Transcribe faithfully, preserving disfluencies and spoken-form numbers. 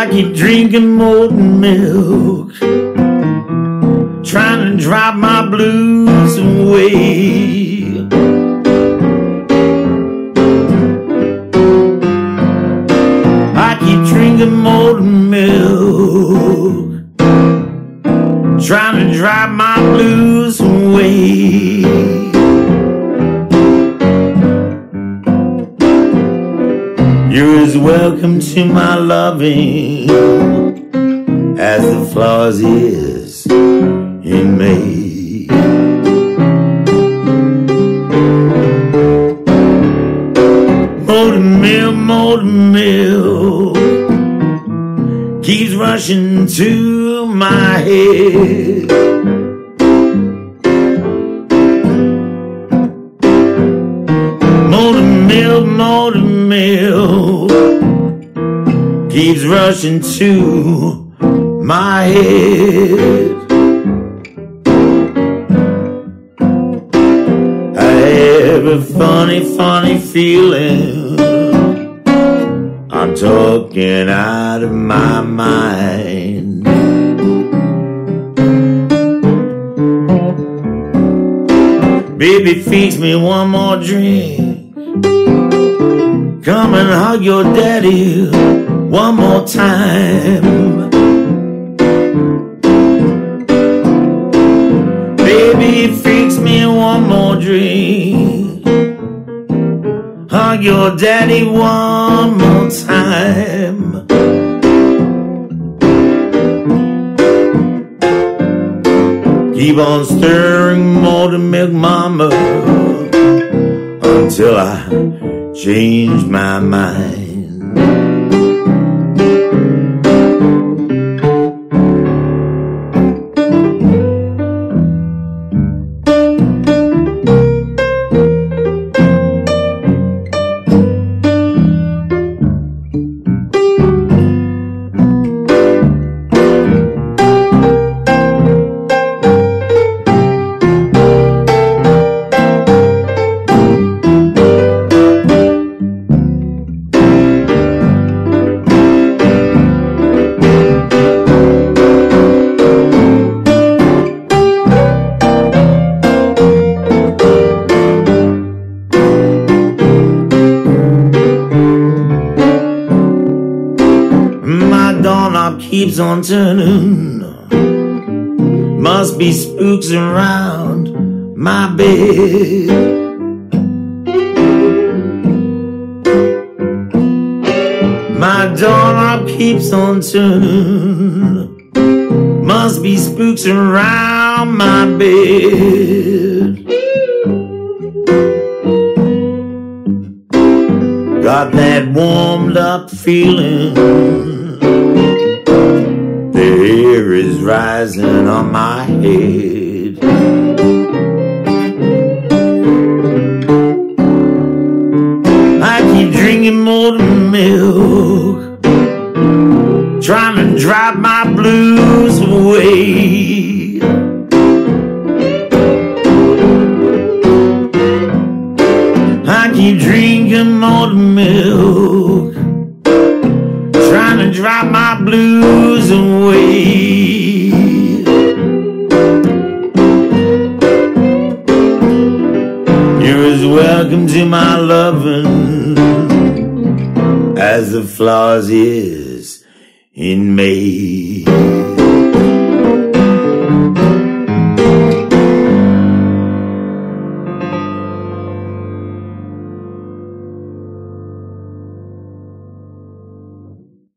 I keep drinking molten milk, trying to drive my blues away. I keep drinking molten milk, trying to drive my blues away. You're as welcome to my loving as the flowers is in May. Molten milk, molten milk keeps rushing to my head. Molten milk, molten milk keeps rushing to my head. I have a funny, funny feeling I'm talking out of my mind. Baby, fix me one more drink. Come and hug your daddy one more time. Baby, fix me one more drink. Hug your daddy one more time. Keep on stirring molten milk, mama, until I change my mind. Keeps on turning, must be spooks around my bed. My doorknob keeps on turning, must be spooks around my bed. Got that warmed up feeling, the hair is rising on my head. I keep drinking molten milk, trying to drive my blues away. I keep drinking molten milk, trying to drive my blues away. You're as welcome to my loving as the flowers is in May.